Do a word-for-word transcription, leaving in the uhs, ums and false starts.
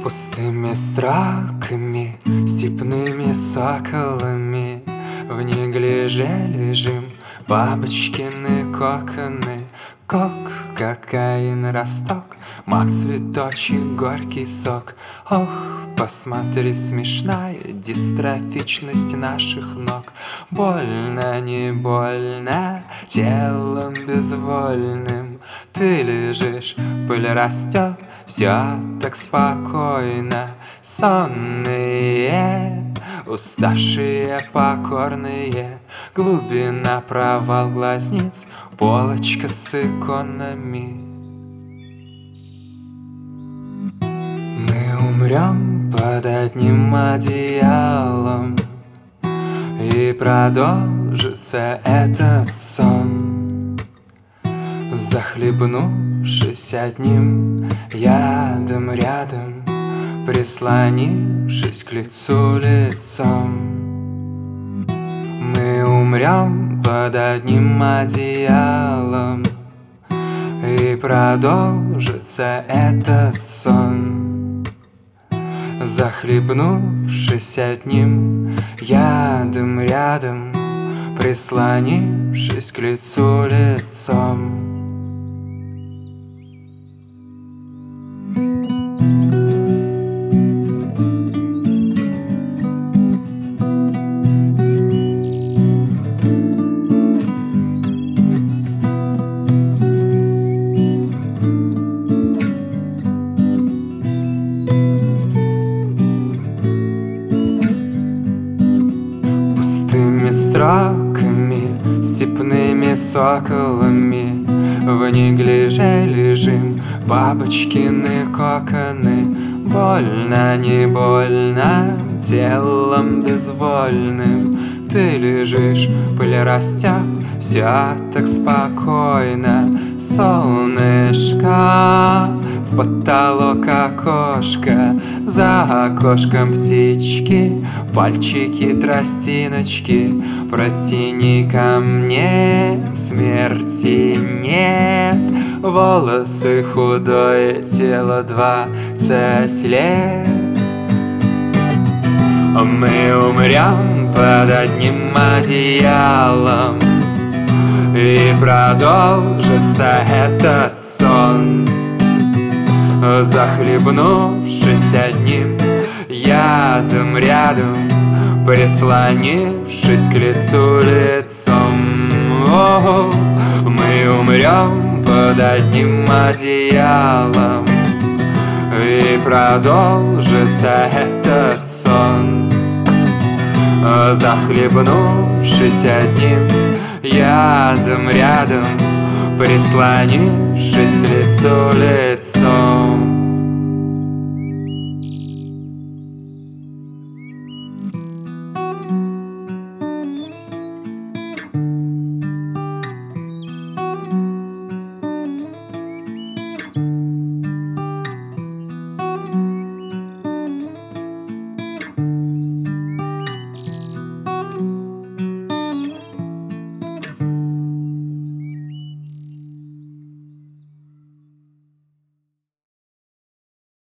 Пустыми строками, степными соколами в неглиже лежим, бабочкины коконы. Кок, кокаин, росток, мак, цветочек, горький сок. Ох, посмотри, смешная дистрофичность наших ног. Больно, не больно, телом безвольным ты лежишь, пыль растет, все так спокойно. Сонные, уставшие, покорные, глубина, провал глазниц, полочка с иконами. Мы умрем под одним одеялом, и продолжится этот сон, захлебнувшись одним ядом рядом, прислонившись к лицу лицом. Мы умрем под одним одеялом, и продолжится этот сон, захлебнувшись одним ядом рядом, прислонившись к лицу лицом. Пустыми строками, степными соколами в неглиже лежим, бабочкины коконы. Больно, не больно, телом безвольным ты лежишь, пыль растет, все так спокойно. Солнышко, в потолок окошко, за окошком птички, пальчики, тростиночки. Протяни ко мне, смерти нет, волосы, худое тело, двадцать лет. Мы умрем под одним одеялом, и продолжится этот сон, захлебнувшись одним ядом рядом, прислонившись к лицу лицом. О, мы умрем под одним одеялом, и продолжится этот сон, захлебнувшись одним ядом рядом, прислонившись к лицу лицом.